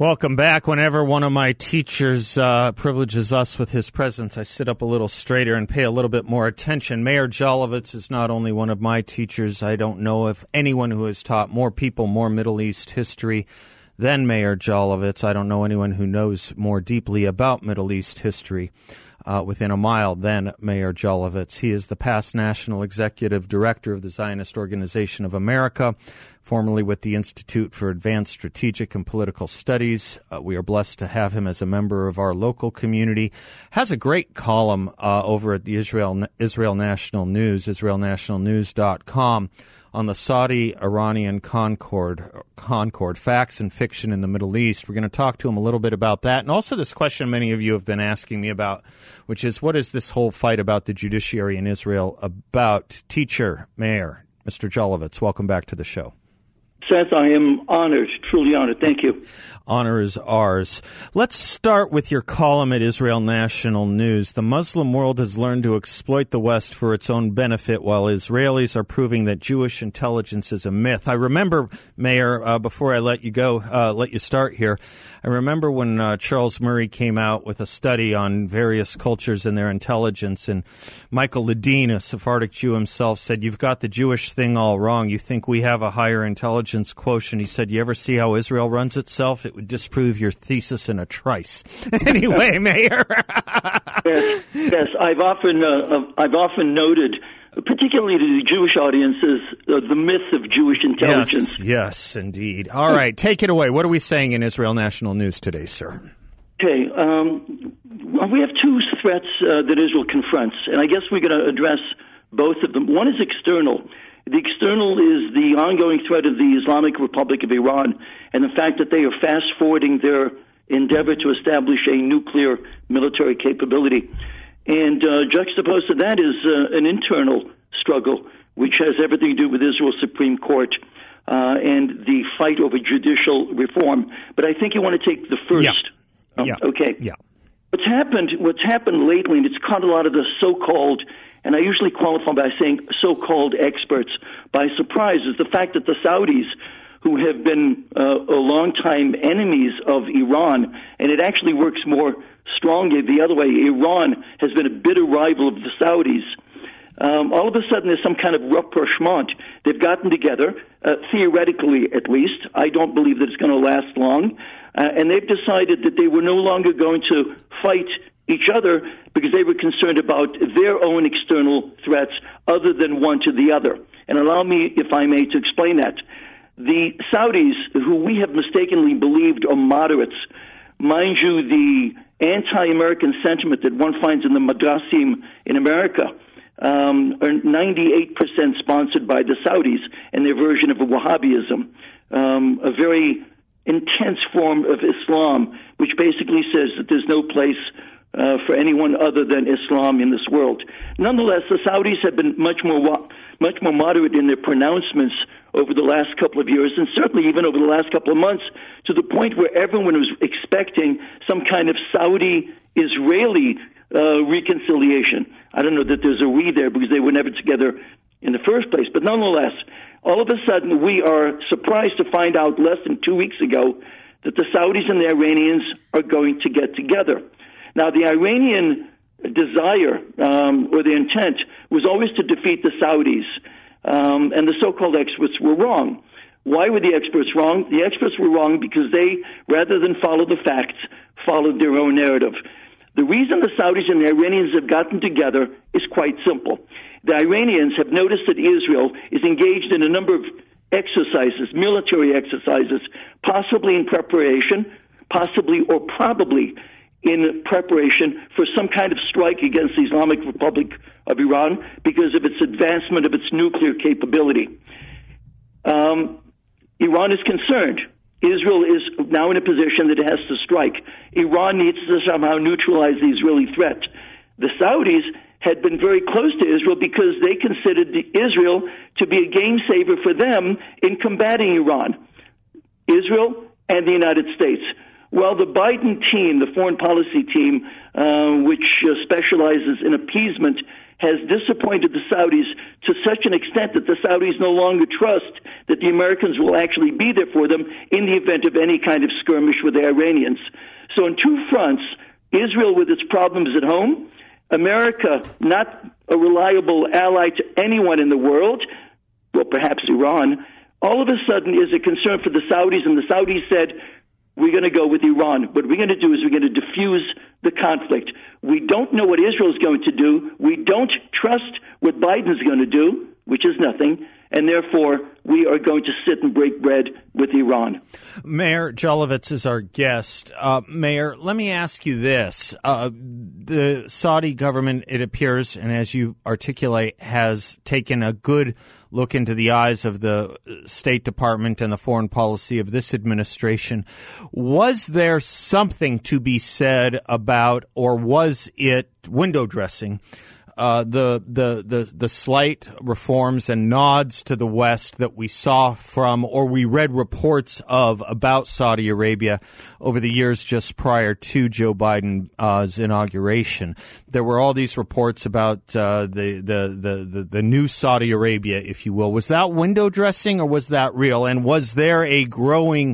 Welcome back. Whenever one of my teachers privileges us with his presence, I sit up a little straighter and pay a little bit more attention. Meir Jolovitz is not only one of my teachers. I don't know of anyone who has taught more people more Middle East history than Meir Jolovitz. I don't know anyone who knows more deeply about Middle East history within a mile than Meir Jolovitz. He is the past National Executive Director of the Zionist Organization of America, formerly with the Institute for Advanced Strategic and Political Studies. We are blessed to have him as a member of our local community. Has a great column over at the Israel National News, israelnationalnews.com, on the Saudi-Iranian Concord, facts and fiction in the Middle East. We're going to talk to him a little bit about that. And also this question many of you have been asking me about, which is, what is this whole fight about the judiciary in Israel about? Teacher, Meir, Mr. Jolovitz, welcome back to the show. Seth, I am honored, truly honored. Thank you. Honor is ours. Let's start with your column at Israel National News. The Muslim world has learned to exploit the West for its own benefit, while Israelis are proving that Jewish intelligence is a myth. I remember, Meir, before I let you start here, I remember when Charles Murray came out with a study on various cultures and their intelligence, and Michael Ledeen, a Sephardic Jew himself, said, "You've got the Jewish thing all wrong. You think we have a higher intelligence quotient." He said, "You ever see how Israel runs itself? It would disprove your thesis in a trice." Anyway, Meir. Yes. I've often noted, particularly to the Jewish audiences, the myth of Jewish intelligence. Yes, indeed. All right, take it away. What are we saying in Israel National News today, sir? Okay. We have two threats that Israel confronts, and I guess we're going to address both of them. One is external. The external is the ongoing threat of the Islamic Republic of Iran and the fact that they are fast-forwarding their endeavor to establish a nuclear military capability. And juxtaposed to that is an internal struggle, which has everything to do with Israel's Supreme Court and the fight over judicial reform. But I think you want to take the first. Yeah. Okay. Yeah. What's happened lately, and it's caught a lot of the so-called, and I usually qualify by saying so-called experts, by surprise, is the fact that the Saudis, who have been a long-time enemies of Iran, and it actually works more strongly the other way. Iran has been a bitter rival of the Saudis. All of a sudden, there's some kind of rapprochement. They've gotten together, theoretically at least. I don't believe that it's going to last long. And they've decided that they were no longer going to fight each other because they were concerned about their own external threats other than one to the other. And allow me, if I may, to explain that. The Saudis, who we have mistakenly believed are moderates, mind you, the anti-American sentiment that one finds in the madrasim in America are 98% sponsored by the Saudis and their version of Wahhabism, a very intense form of Islam, which basically says that there's no place for anyone other than Islam in this world. Nonetheless, the Saudis have been much more moderate in their pronouncements over the last couple of years, and certainly even over the last couple of months, to the point where everyone was expecting some kind of Saudi-Israeli reconciliation. I don't know that there's a we there because they were never together in the first place, but nonetheless, all of a sudden we are surprised to find out less than 2 weeks ago that the Saudis and the Iranians are going to get together. Now, the Iranian desire or the intent was always to defeat the Saudis, and the so-called experts were wrong. Why were the experts wrong? The experts were wrong because they, rather than follow the facts, followed their own narrative. The reason the Saudis and the Iranians have gotten together is quite simple. The Iranians have noticed that Israel is engaged in a number of exercises, military exercises, possibly in preparation, possibly or probably in preparation for some kind of strike against the Islamic Republic of Iran because of its advancement of its nuclear capability. Iran is concerned. Israel is now in a position that it has to strike. Iran needs to somehow neutralize the Israeli threat. The Saudis had been very close to Israel because they considered Israel to be a game saver for them in combating Iran, Israel, and the United States. Well, the Biden team, the foreign policy team, which specializes in appeasement, has disappointed the Saudis to such an extent that the Saudis no longer trust that the Americans will actually be there for them in the event of any kind of skirmish with the Iranians. So on two fronts, Israel with its problems at home, America not a reliable ally to anyone in the world, well, perhaps Iran, all of a sudden is a concern for the Saudis, and the Saudis said, we're going to go with Iran. What we're going to do is we're going to diffuse the conflict. We don't know what Israel is going to do. We don't trust what Biden's going to do, which is nothing, and therefore we are going to sit and break bread with Iran. Meir Jolovitz is our guest. Meir, let me ask you this. The Saudi government, it appears, and as you articulate, has taken a good look into the eyes of the State Department and the foreign policy of this administration. Was there something to be said about, or was it window dressing, the slight reforms and nods to the West that we saw from, or we read reports of, about Saudi Arabia over the years just prior to Joe Biden's inauguration? There were all these reports about the new Saudi Arabia, if you will. Was that window dressing, or was that real? And was there a growing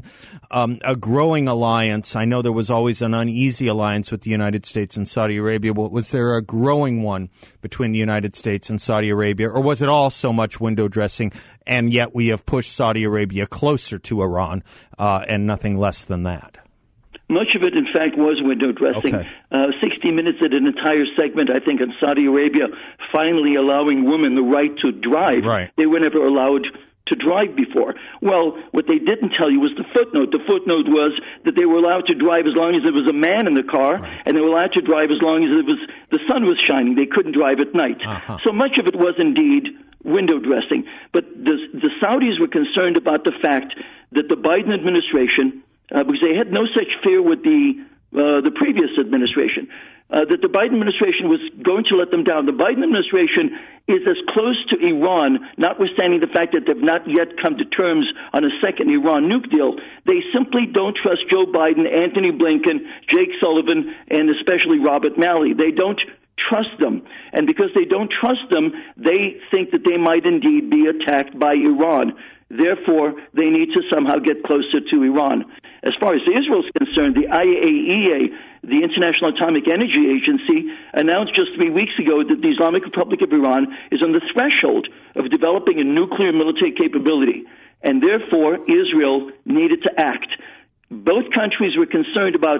alliance? I know there was always an uneasy alliance with the United States and Saudi Arabia, but was there a growing one between the United States and Saudi Arabia, or was it all so much window dressing, and yet we have pushed Saudi Arabia closer to Iran and nothing less than that? Much of it, in fact, was window dressing. Okay. 60 Minutes did an entire segment, I think, on Saudi Arabia finally allowing women the right to drive. Right. They were never allowed to drive before. Well, what they didn't tell you was the footnote. The footnote was that they were allowed to drive as long as there was a man in the car, right, and they were allowed to drive as long as the sun was shining. They couldn't drive at night. Uh-huh. So much of it was indeed window dressing. But the Saudis were concerned about the fact that the Biden administration, because they had no such fear with the previous administration, that the Biden administration was going to let them down. The Biden administration is as close to Iran, notwithstanding the fact that they've not yet come to terms on a second Iran nuke deal. They simply don't trust Joe Biden, Anthony Blinken, Jake Sullivan, and especially Robert Malley. They don't trust them. And because they don't trust them, they think that they might indeed be attacked by Iran. Therefore, they need to somehow get closer to Iran. As far as Israel is concerned, the IAEA, the International Atomic Energy Agency, announced just 3 weeks ago that the Islamic Republic of Iran is on the threshold of developing a nuclear military capability, and therefore Israel needed to act. Both countries were concerned about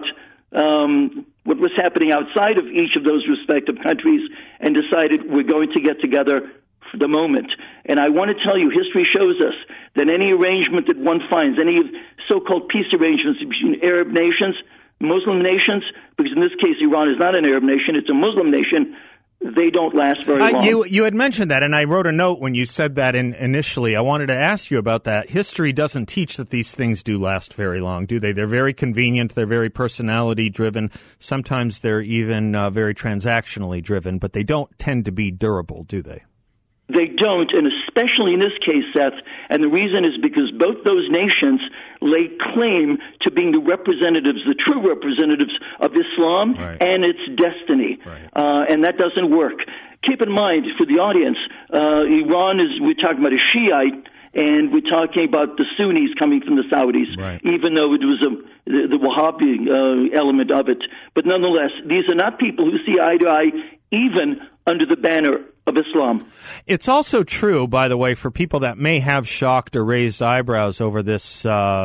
what was happening outside of each of those respective countries and decided we're going to get together for the moment. And I want to tell you, history shows us that any arrangement that one finds, any so-called peace arrangements between Arab nations, Muslim nations, because in this case Iran is not an Arab nation, it's a Muslim nation, they don't last very long. You had mentioned that, and I wrote a note when you said that initially. I wanted to ask you about that. History doesn't teach that these things do last very long, do they? They're very convenient. They're very personality-driven. Sometimes they're even very transactionally driven, but they don't tend to be durable, do they? They don't, and especially in this case, Seth, and the reason is because both those nations lay claim to being the representatives, the true representatives of Islam, right, and its destiny, right, and that doesn't work. Keep in mind, for the audience, Iran is, we're talking about a Shiite, and we're talking about the Sunnis coming from the Saudis, right, even though it was the Wahhabi element of it. But nonetheless, these are not people who see eye to eye even under the banner of Islam. It's also true, by the way, for people that may have shocked or raised eyebrows over this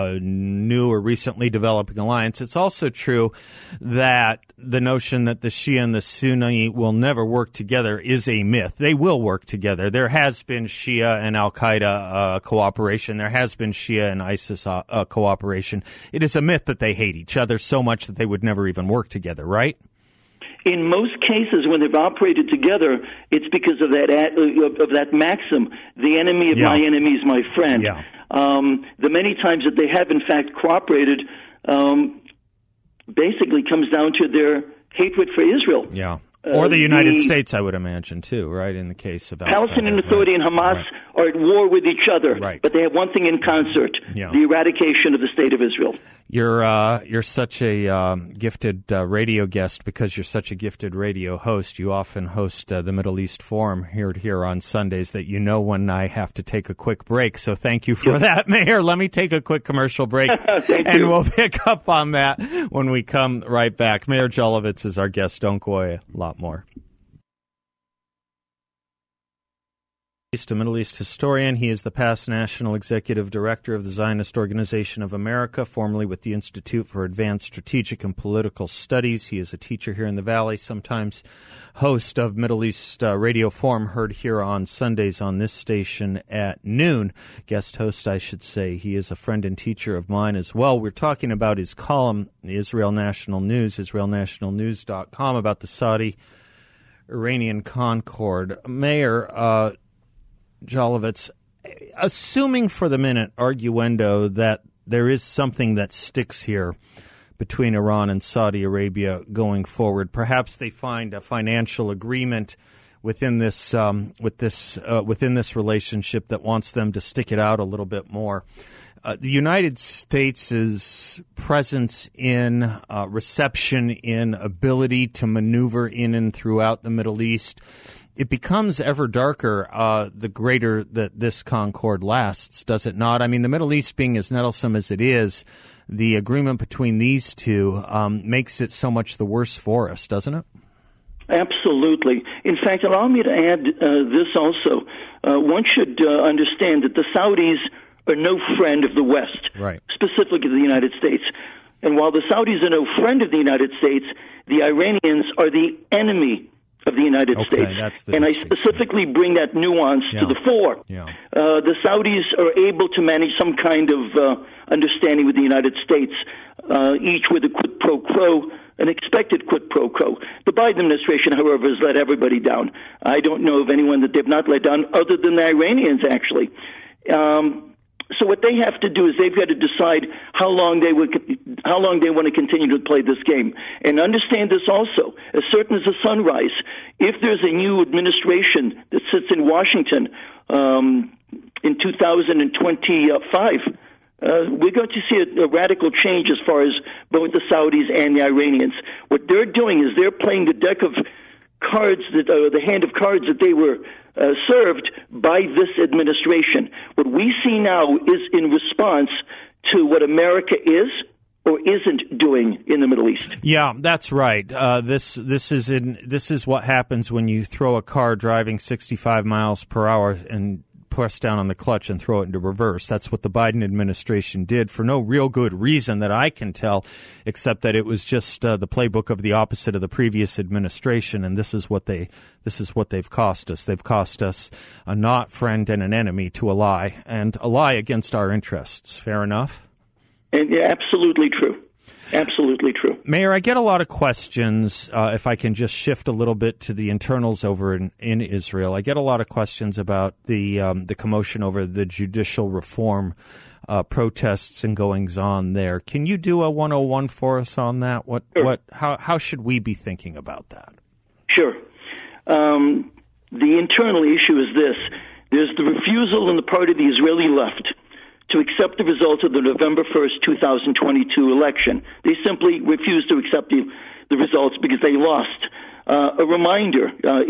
new or recently developing alliance, it's also true that the notion that the Shia and the Sunni will never work together is a myth. They will work together. There has been Shia and Al-Qaeda cooperation. There has been Shia and ISIS cooperation. It is a myth that they hate each other so much that they would never even work together, right? In most cases, when they've operated together, it's because of that maxim: the enemy of my enemy is my friend. Yeah. The many times that they have, in fact, cooperated, basically comes down to their hatred for Israel. Yeah. Or the United States, I would imagine, too, right, in the case of Palestinian Authority and Hamas are at war with each other, right. but they have one thing in concert, the eradication of the State of Israel. You're such a gifted radio guest because you're such a gifted radio host. You often host the Middle East Forum here on Sundays that you know when I have to take a quick break. So thank you for that, Mayor. Let me take a quick commercial break, and we'll pick up on that when we come right back. Mayor Jolovitz is our guest. Don't go away. A lot more. He's a Middle East historian. He is the past National Executive Director of the Zionist Organization of America, formerly with the Institute for Advanced Strategic and Political Studies. He is a teacher here in the Valley, sometimes host of Middle East Radio Forum, heard here on Sundays on this station at noon. Guest host, I should say. He is a friend and teacher of mine as well. We're talking about his column, the Israel National News, israelnationalnews.com, about the Saudi-Iranian Concord. Mayor, Jolovitz, assuming for the minute, arguendo, that there is something that sticks here between Iran and Saudi Arabia going forward, perhaps they find a financial agreement within this relationship that wants them to stick it out a little bit more. The United States' presence in reception, in ability to maneuver in and throughout the Middle East, it becomes ever darker the greater that this concord lasts, does it not? I mean, the Middle East being as nettlesome as it is, the agreement between these two makes it so much the worse for us, doesn't it? Absolutely. In fact, allow me to add this also. One should understand that the Saudis are no friend of the West, right, specifically the United States. And while the Saudis are no friend of the United States, the Iranians are the enemy of the United States. And I specifically bring that nuance to the fore. The Saudis are able to manage some kind of understanding with the United States, each with a quid pro quo, an expected quid pro quo. The Biden administration, however, has let everybody down. I don't know of anyone that they've not let down other than the Iranians, actually. So what they have to do is they've got to decide how long they want to continue to play this game. And understand this also, as certain as the sunrise, if there's a new administration that sits in Washington in 2025, we're going to see a radical change as far as both the Saudis and the Iranians. What they're doing is they're playing the deck of cards, the hand of cards that they were served by this administration. What we see now is in response to what America is or isn't doing in the Middle East. Yeah, that's right. This is what happens when you throw a car driving 65 miles per hour and press down on the clutch and throw it into reverse. That's what the Biden administration did for no real good reason that I can tell, except that it was just the playbook of the opposite of the previous administration, and this is what they've cost us. They've cost us a not friend and an enemy to a lie, and a lie against our interests. Fair enough? And yeah, absolutely true. Absolutely true. Mayor, I get a lot of questions, if I can just shift a little bit to the internals over in Israel. I get a lot of questions about the commotion over the judicial reform protests and goings-on there. Can you do a 101 for us on that? Sure. How should we be thinking about that? Sure. The internal issue is this. There's the refusal on the part of the Israeli left to accept the results of the November 1st, 2022 election. They simply refused to accept the results because they lost. A reminder,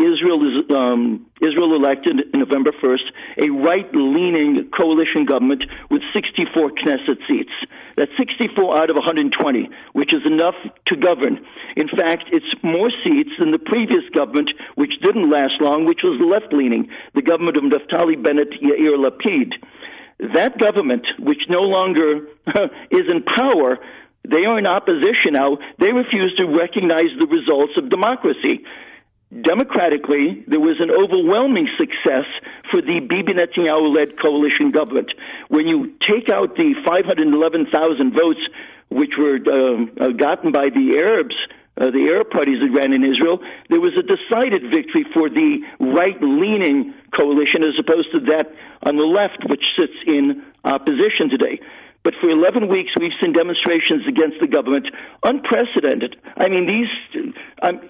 Israel elected November 1st a right-leaning coalition government with 64 Knesset seats. That's 64 out of 120, which is enough to govern. In fact, it's more seats than the previous government, which didn't last long, which was left-leaning, the government of Naftali Bennett, Yair Lapid. That government, which no longer is in power, they are in opposition now. They refuse to recognize the results of democracy. Democratically, there was an overwhelming success for the Bibi Netanyahu-led coalition government. When you take out the 511,000 votes which were gotten by the Arab parties that ran in Israel, there was a decided victory for the right-leaning coalition as opposed to that on the left, which sits in opposition today. But for 11 weeks, we've seen demonstrations against the government, unprecedented. I mean,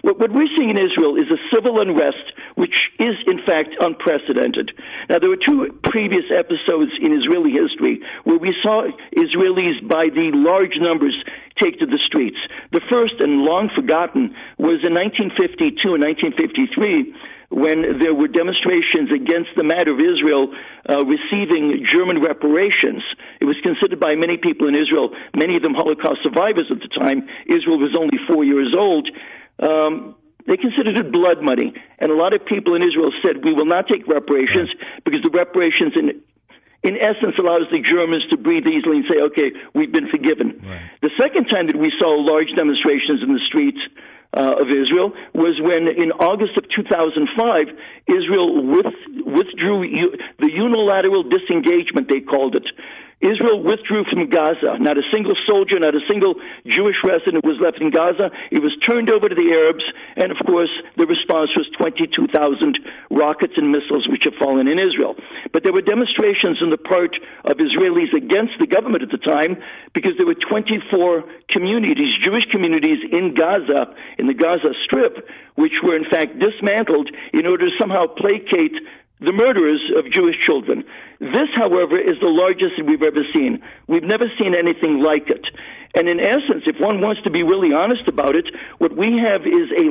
What we're seeing in Israel is a civil unrest, which is, in fact, unprecedented. Now, there were two previous episodes in Israeli history where we saw Israelis by the large numbers take to the streets. The first, and long forgotten, was in 1952 and 1953, when there were demonstrations against the matter of Israel receiving German reparations. It was considered by many people in Israel, many of them Holocaust survivors at the time. Israel was only 4 years old. They considered it blood money. And a lot of people in Israel said, we will not take reparations because the reparations in essence allows the Germans to breathe easily and say, okay, we've been forgiven. Right. The second time that we saw large demonstrations in the streets of Israel was when, in August of 2005, Israel withdrew the unilateral disengagement, they called it. Israel withdrew from Gaza. Not a single soldier, not a single Jewish resident was left in Gaza. It was turned over to the Arabs, and of course, the response was 22,000 rockets and missiles which have fallen in Israel. But there were demonstrations on the part of Israelis against the government at the time because there were 24 communities, Jewish communities in Gaza, in the Gaza Strip, which were in fact dismantled in order to somehow placate the murderers of Jewish children. This, however, is the largest we've ever seen. We've never seen anything like it. And in essence, if one wants to be really honest about it, what we have is a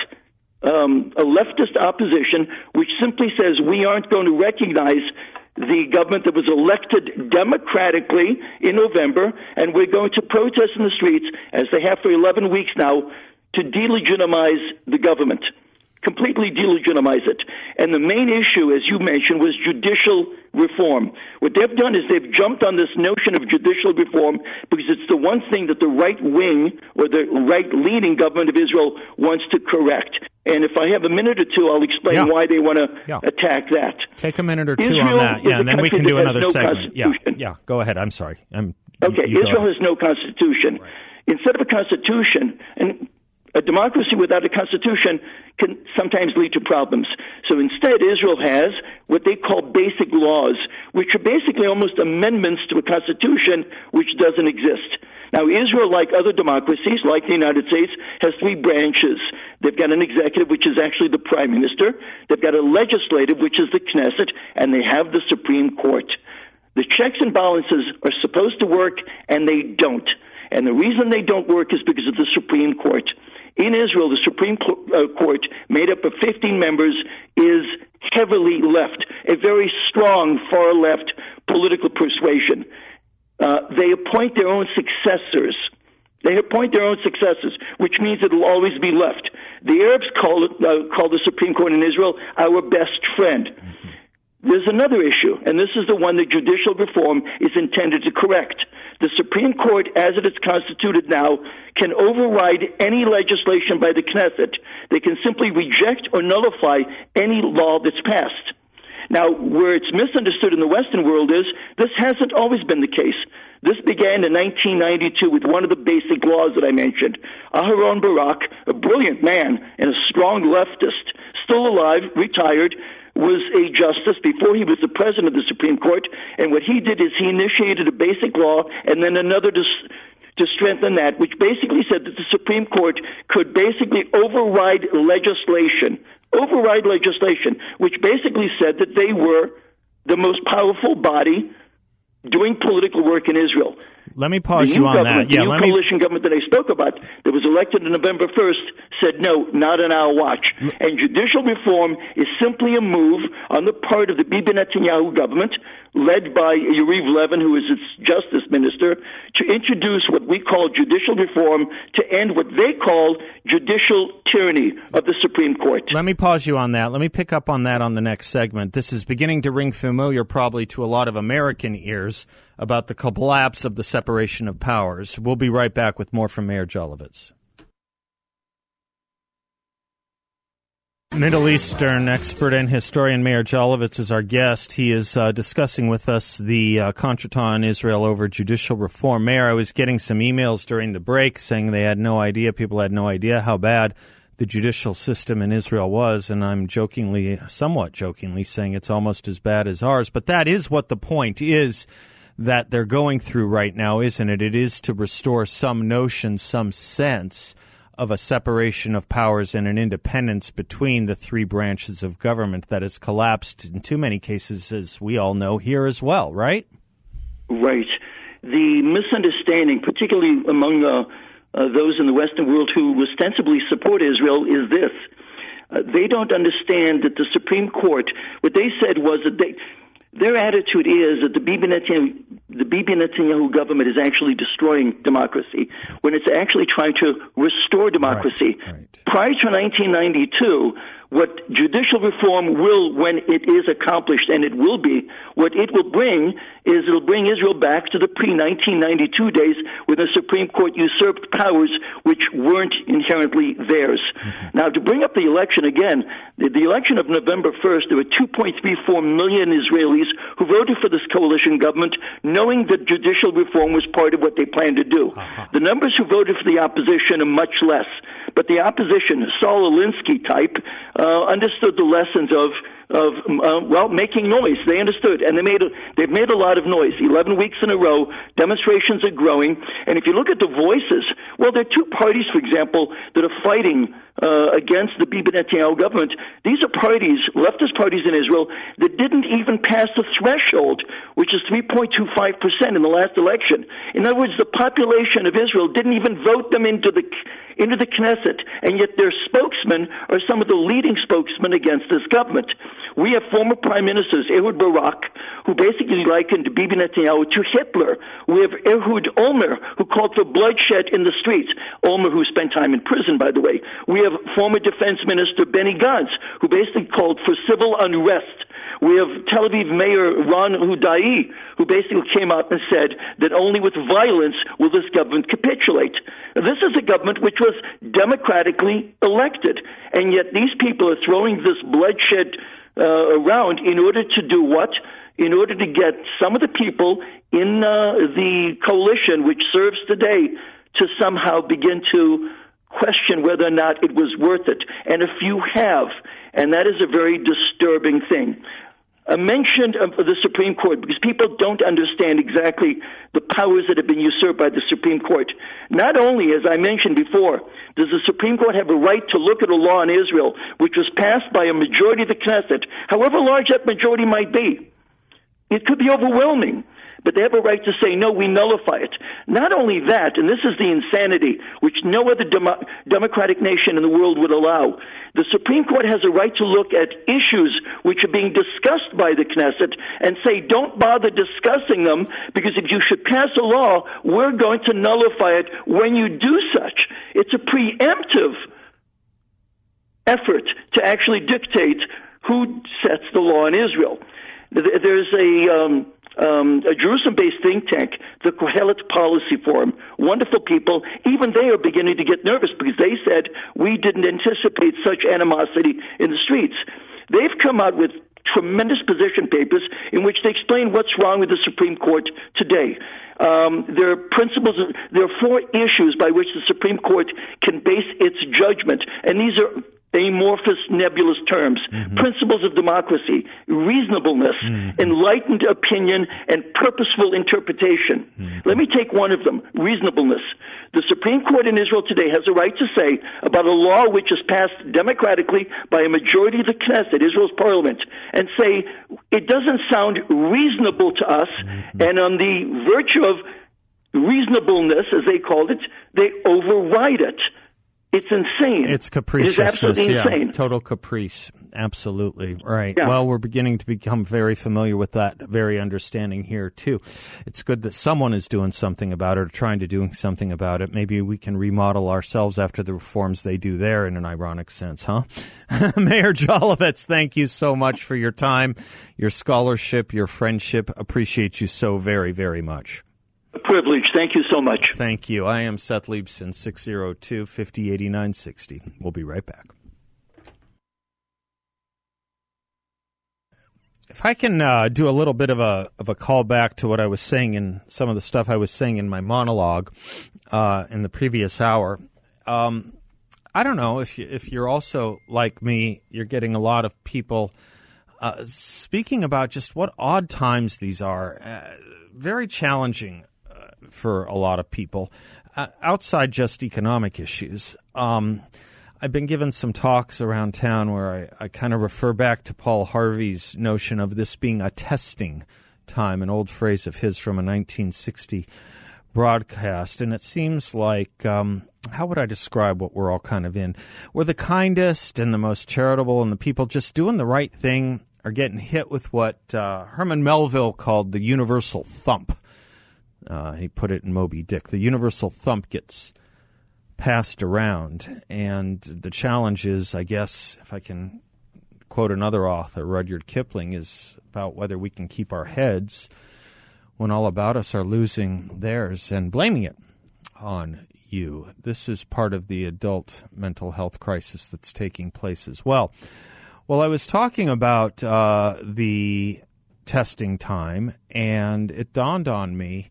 leftist opposition which simply says we aren't going to recognize the government that was elected democratically in November, and we're going to protest in the streets, as they have for 11 weeks now, to delegitimize the government. Completely delegitimize it. And the main issue, as you mentioned, was judicial reform. What they've done is they've jumped on this notion of judicial reform because it's the one thing that the right wing or the right-leaning government of Israel wants to correct. And if I have a minute or two, I'll explain why they want to attack that. Take a minute or two on that, and then we can do another segment. Yeah, go ahead. I'm sorry. Israel has no constitution. Right. Instead of a constitution, and a democracy without a constitution can sometimes lead to problems. So instead, Israel has what they call basic laws, which are basically almost amendments to a constitution which doesn't exist. Now, Israel, like other democracies, like the United States, has three branches. They've got an executive, which is actually the prime minister. They've got a legislative, which is the Knesset, and they have the Supreme Court. The checks and balances are supposed to work, and they don't. And the reason they don't work is because of the Supreme Court. In Israel, the Supreme Court, made up of 15 members, is heavily left, a very strong far-left political persuasion. They appoint their own successors. Which means it will always be left. The Arabs call the Supreme Court in Israel our best friend. There's another issue, and this is the one that judicial reform is intended to correct. The Supreme Court, as it is constituted now, can override any legislation by the Knesset. They can simply reject or nullify any law that's passed. Now, where it's misunderstood in the Western world is this hasn't always been the case. This began in 1992 with one of the basic laws that I mentioned. Aharon Barak, a brilliant man and a strong leftist, still alive, retired, was a justice before he was the president of the Supreme Court, and what he did is he initiated a basic law and then another to strengthen that, which basically said that the Supreme Court could basically override legislation, which basically said that they were the most powerful body doing political work in Israel. Let me pause you on that. The new coalition government that I spoke about that was elected on November 1st said, no, not on our watch. And judicial reform is simply a move on the part of the Bibi Netanyahu government, led by Yariv Levin, who is its justice minister, to introduce what we call judicial reform to end what they call judicial tyranny of the Supreme Court. Let me pause you on that. Let me pick up on that on the next segment. This is beginning to ring familiar probably to a lot of American ears about the collapse of the separation of powers. We'll be right back with more from Meir Jolovitz. Middle Eastern expert and historian Meir Jolovitz is our guest. He is discussing with us the contretemps in Israel over judicial reform. Meir, I was getting some emails during the break saying they had no idea, people had no idea how bad the judicial system in Israel was, and I'm somewhat jokingly saying it's almost as bad as ours. But that is what the point is that they're going through right now, isn't it? It is to restore some notion, some sense of a separation of powers and an independence between the three branches of government that has collapsed in too many cases, as we all know, here as well, right? Right. The misunderstanding, particularly among those in the Western world who ostensibly support Israel, is this. They don't understand that the Supreme Court, what they said was that their attitude is that the Bibi Netanyahu government is actually destroying democracy when it's actually trying to restore democracy. Right. Prior to 1992, what judicial reform will, when it is accomplished, and it will be, what it will bring is it'll bring Israel back to the pre-1992 days when the Supreme Court usurped powers which weren't inherently theirs. Mm-hmm. Now, to bring up the election again, the election of November 1st, there were 2.34 million Israelis who voted for this coalition government, knowing that judicial reform was part of what they planned to do. Uh-huh. The numbers who voted for the opposition are much less, but the opposition, Saul Alinsky type, understood the lessons of making noise. They understood, and they've made a lot of noise. 11 weeks in a row, demonstrations are growing, and if you look at the voices, well, there are two parties, for example, that are fighting against the Bibi Netanyahu government. These are parties, leftist parties in Israel, that didn't even pass the threshold, which is 3.25% in the last election. In other words, the population of Israel didn't even vote them into the Knesset, and yet their spokesmen are some of the leading spokesmen against this government. We have former prime ministers, Ehud Barak, who basically likened Bibi Netanyahu to Hitler. We have Ehud Olmer, who called for bloodshed in the streets. Olmer, who spent time in prison, by the way. We have former defense minister Benny Gantz, who basically called for civil unrest. We have Tel Aviv Mayor Ron Hudai, who basically came out and said that only with violence will this government capitulate. This is a government which was democratically elected, and yet these people are throwing this bloodshed around in order to do what? In order to get some of the people in the coalition which serves today to somehow begin to question whether or not it was worth it. And a few have, and that is a very disturbing thing. A mention of the Supreme Court, because people don't understand exactly the powers that have been usurped by the Supreme Court. Not only, as I mentioned before, does the Supreme Court have a right to look at a law in Israel which was passed by a majority of the Knesset, however large that majority might be. It could be overwhelming, but they have a right to say, no, we nullify it. Not only that, and this is the insanity which no other democratic nation in the world would allow, the Supreme Court has a right to look at issues which are being discussed by the Knesset and say, don't bother discussing them, because if you should pass a law, we're going to nullify it when you do such. It's a preemptive effort to actually dictate who sets the law in Israel. There's a Jerusalem-based think tank, the Kohelet Policy Forum. Wonderful people. Even they are beginning to get nervous because they said we didn't anticipate such animosity in the streets. They've come out with tremendous position papers in which they explain what's wrong with the Supreme Court today. There are principles. There are four issues by which the Supreme Court can base its judgment, and these are amorphous, nebulous terms. Mm-hmm. Principles of democracy, reasonableness, enlightened opinion, and purposeful interpretation. Mm-hmm. Let me take one of them, reasonableness. The Supreme Court in Israel today has a right to say about a law which is passed democratically by a majority of the Knesset, Israel's parliament, and say, it doesn't sound reasonable to us, and on the virtue of reasonableness, as they called it, they override it. It's insane. It's capriciousness. It's absolutely insane. Total caprice. Absolutely. Right. Yeah. Well, we're beginning to become very familiar with that very understanding here, too. It's good that someone is doing something about it or trying to do something about it. Maybe we can remodel ourselves after the reforms they do there in an ironic sense, huh? Mayor Jolovitz, thank you so much for your time, your scholarship, your friendship. Appreciate you so very, very much. A privilege. Thank you so much. Thank you. I am Seth Leibson, 602-5089-60. We'll be right back. If I can do a little bit of a callback to what I was saying in some of the stuff I was saying in my monologue in the previous hour, I don't know if you're also like me, you're getting a lot of people speaking about just what odd times these are, very challenging for a lot of people. outside just economic issues, I've been given some talks around town where I kind of refer back to Paul Harvey's notion of this being a testing time, an old phrase of his from a 1960 broadcast. And it seems like, how would I describe what we're all kind of in? We're the kindest and the most charitable, and the people just doing the right thing are getting hit with what Herman Melville called the universal thump. He put it in Moby Dick. The universal thump gets passed around, and the challenge is, I guess, if I can quote another author, Rudyard Kipling, is about whether we can keep our heads when all about us are losing theirs and blaming it on you. This is part of the adult mental health crisis that's taking place as well. Well, I was talking about the testing time, and it dawned on me,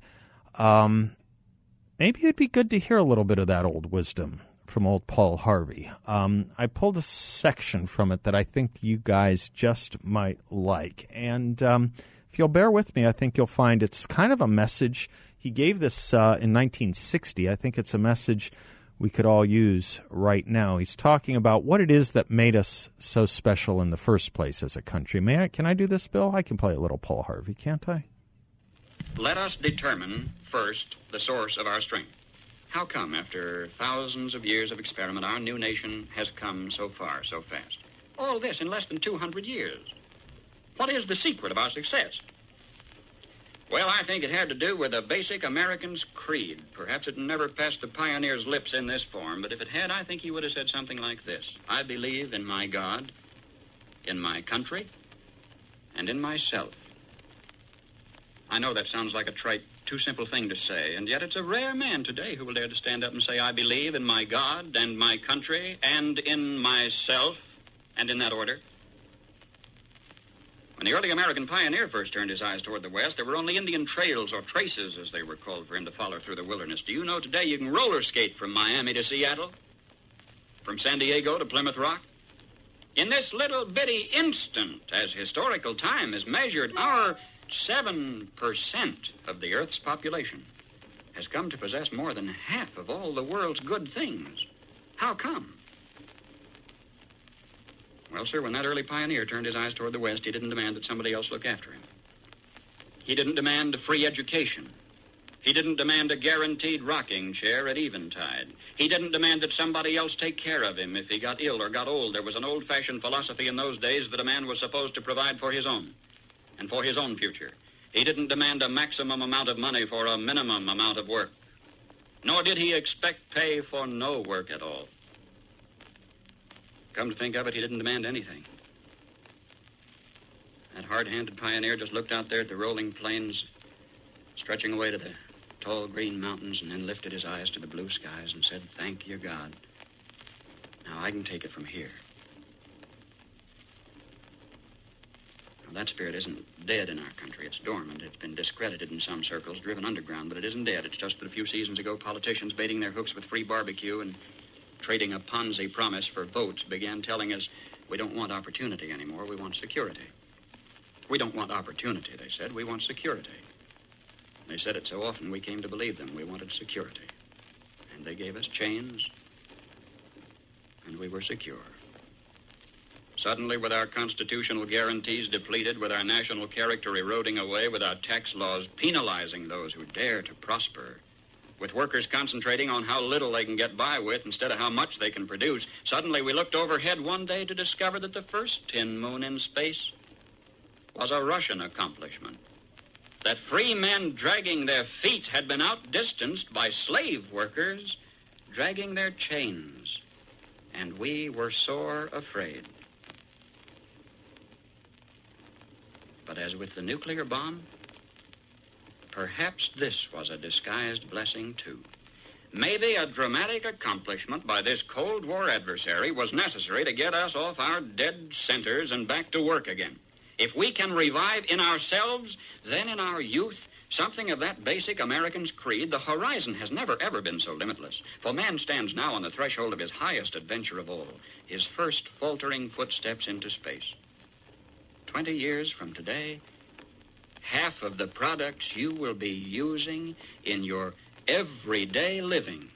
maybe it'd be good to hear a little bit of that old wisdom from old Paul Harvey. I pulled a section from it that I think you guys just might like. And if you'll bear with me, I think you'll find it's kind of a message. He gave this in 1960. I think it's a message we could all use right now. He's talking about what it is that made us so special in the first place as a country. Can I do this, Bill? I can play a little Paul Harvey, can't I? Let us determine first the source of our strength. How come, after thousands of years of experiment, our new nation has come so far, so fast? All this in less than 200 years. What is the secret of our success? Well, I think it had to do with a basic American's creed. Perhaps it never passed the pioneer's lips in this form, but if it had, I think he would have said something like this. I believe in my God, in my country, and in myself. I know that sounds like a trite, too simple thing to say, and yet it's a rare man today who will dare to stand up and say, I believe in my God and my country and in myself, and in that order. When the early American pioneer first turned his eyes toward the West, there were only Indian trails, or traces, as they were called, for him to follow through the wilderness. Do you know today you can roller skate from Miami to Seattle? From San Diego to Plymouth Rock? In this little bitty instant, as historical time is measured, our 7% of the Earth's population has come to possess more than half of all the world's good things. How come? Well, sir, when that early pioneer turned his eyes toward the West, he didn't demand that somebody else look after him. He didn't demand a free education. He didn't demand a guaranteed rocking chair at eventide. He didn't demand that somebody else take care of him if he got ill or got old. There was an old-fashioned philosophy in those days that a man was supposed to provide for his own and for his own future. He didn't demand a maximum amount of money for a minimum amount of work. Nor did he expect pay for no work at all. Come to think of it, he didn't demand anything. That hard-handed pioneer just looked out there at the rolling plains, stretching away to the tall green mountains, and then lifted his eyes to the blue skies and said, thank you, God. Now I can take it from here. Now, that spirit isn't dead in our country. It's dormant. It's been discredited in some circles, driven underground, but it isn't dead. It's just that a few seasons ago, politicians baiting their hooks with free barbecue and trading a Ponzi promise for votes began telling us we don't want opportunity anymore, we want security. We don't want opportunity, they said, we want security. They said it so often we came to believe them. We wanted security. And they gave us chains, and we were secure. Suddenly, with our constitutional guarantees depleted, with our national character eroding away, with our tax laws penalizing those who dare to prosper, with workers concentrating on how little they can get by with instead of how much they can produce, suddenly we looked overhead one day to discover that the first tin moon in space was a Russian accomplishment. That free men dragging their feet had been outdistanced by slave workers dragging their chains. And we were sore afraid. But as with the nuclear bomb, perhaps this was a disguised blessing, too. Maybe a dramatic accomplishment by this Cold War adversary was necessary to get us off our dead centers and back to work again. If we can revive in ourselves, then in our youth, something of that basic American's creed, the horizon has never, ever been so limitless. For man stands now on the threshold of his highest adventure of all, his first faltering footsteps into space. 20 years from today, half of the products you will be using in your everyday living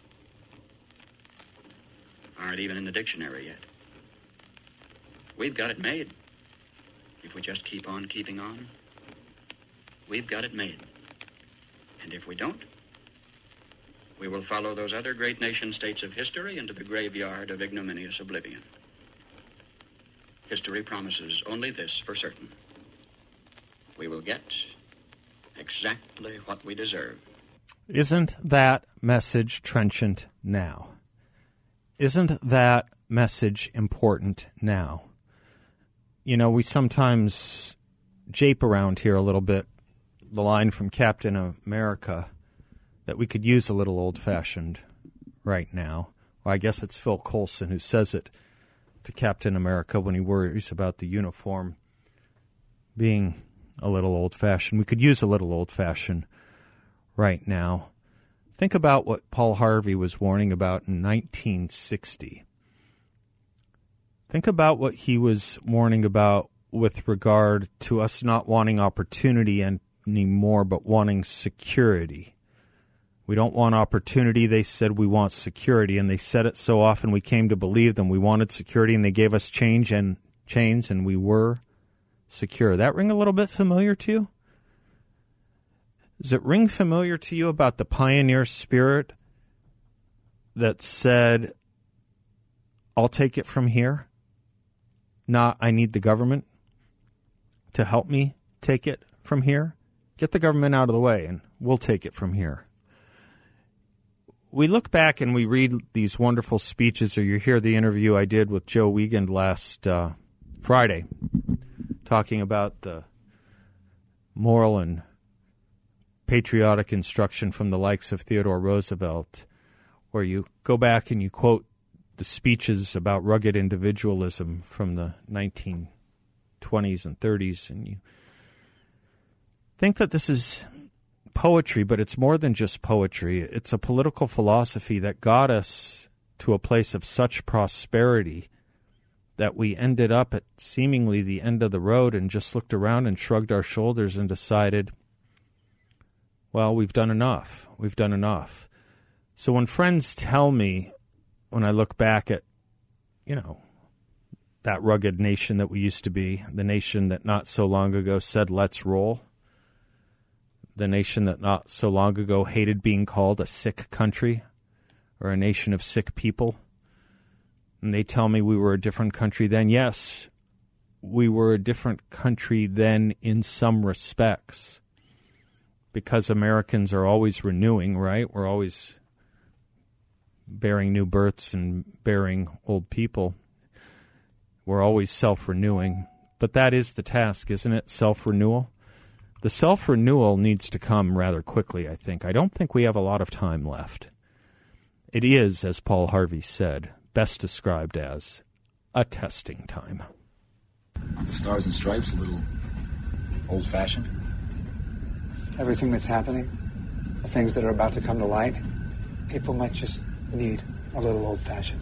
aren't even in the dictionary yet. We've got it made. If we just keep on keeping on, we've got it made. And if we don't, we will follow those other great nation-states of history into the graveyard of ignominious oblivion. History promises only this for certain. We will get exactly what we deserve. Isn't that message trenchant now? Isn't that message important now? You know, we sometimes jape around here a little bit, the line from Captain America, that we could use a little old-fashioned right now. Well, I guess it's Phil Coulson who says it to Captain America when he worries about the uniform being a little old-fashioned. We could use a little old-fashioned right now. Think about what Paul Harvey was warning about in 1960. Think about what he was warning about with regard to us not wanting opportunity anymore, but wanting security. We don't want opportunity. They said we want security, and they said it so often we came to believe them. We wanted security, and they gave us chains, and we were secure. That ring a little bit familiar to you? Does it ring familiar to you about the pioneer spirit that said, I'll take it from here? Not, I need the government to help me take it from here. Get the government out of the way, and we'll take it from here. We look back and we read these wonderful speeches, or you hear the interview I did with Joe Wiegand last Friday, talking about the moral and patriotic instruction from the likes of Theodore Roosevelt, where you go back and you quote the speeches about rugged individualism from the 1920s and 30s, and you think that this is poetry, but it's more than just poetry. It's a political philosophy that got us to a place of such prosperity that we ended up at seemingly the end of the road and just looked around and shrugged our shoulders and decided, well, we've done enough. We've done enough. So when friends tell me, when I look back at, that rugged nation that we used to be, the nation that not so long ago said, let's roll, the nation that not so long ago hated being called a sick country or a nation of sick people, and they tell me we were a different country then. Yes, we were a different country then in some respects, because Americans are always renewing, right? We're always bearing new births and bearing old people. We're always self-renewing. But that is the task, isn't it? Self-renewal. The self-renewal needs to come rather quickly, I think. I don't think we have a lot of time left. It is, as Paul Harvey said, best described as a testing time. Aren't the stars and stripes a little old-fashioned? Everything that's happening, the things that are about to come to light, people might just need a little old-fashioned.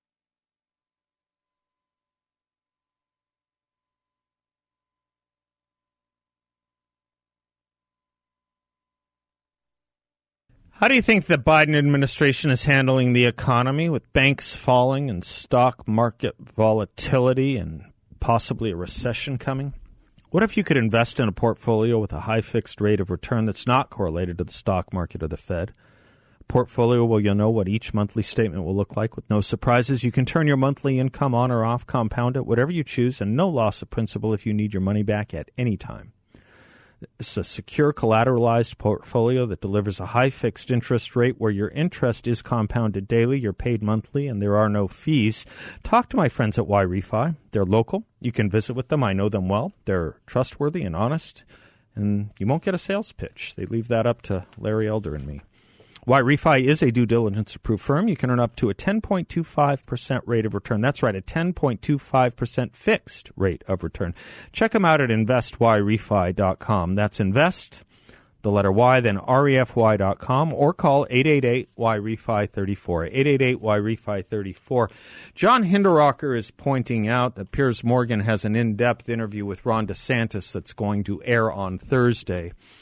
How do you think the Biden administration is handling the economy, with banks falling and stock market volatility and possibly a recession coming? What if you could invest in a portfolio with a high fixed rate of return that's not correlated to the stock market or the Fed? A portfolio where you'll know what each monthly statement will look like with no surprises. You can turn your monthly income on or off, compound it, whatever you choose, and no loss of principal if you need your money back at any time. It's a secure, collateralized portfolio that delivers a high fixed interest rate where your interest is compounded daily, you're paid monthly, and there are no fees. Talk to my friends at YRefi. They're local. You can visit with them. I know them well. They're trustworthy and honest, and you won't get a sales pitch. They leave that up to Larry Elder and me. YRefi is a due diligence-approved firm. You can earn up to a 10.25% rate of return. That's right, a 10.25% fixed rate of return. Check them out at investyrrefi.com. That's invest, the letter Y, then refy.com, or call 888-YREFI34, 888-YREFI34. John Hinderaker is pointing out that Piers Morgan has an in-depth interview with Ron DeSantis that's going to air on Thursday.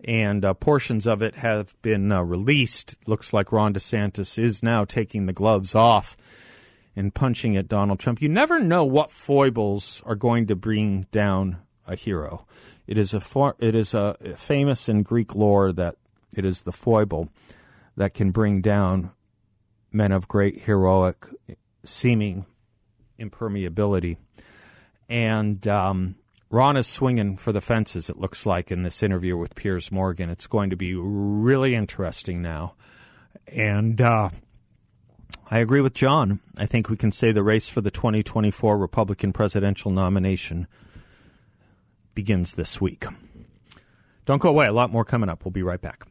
and portions of it have been released. Looks like Ron DeSantis is now taking the gloves off and punching at Donald Trump. You never know what foibles are going to bring down a hero. It is a famous in Greek lore that it is the foible that can bring down men of great heroic seeming impermeability. And Ron is swinging for the fences, it looks like, in this interview with Piers Morgan. It's going to be really interesting now. And I agree with John. I think we can say the race for the 2024 Republican presidential nomination begins this week. Don't go away. A lot more coming up. We'll be right back.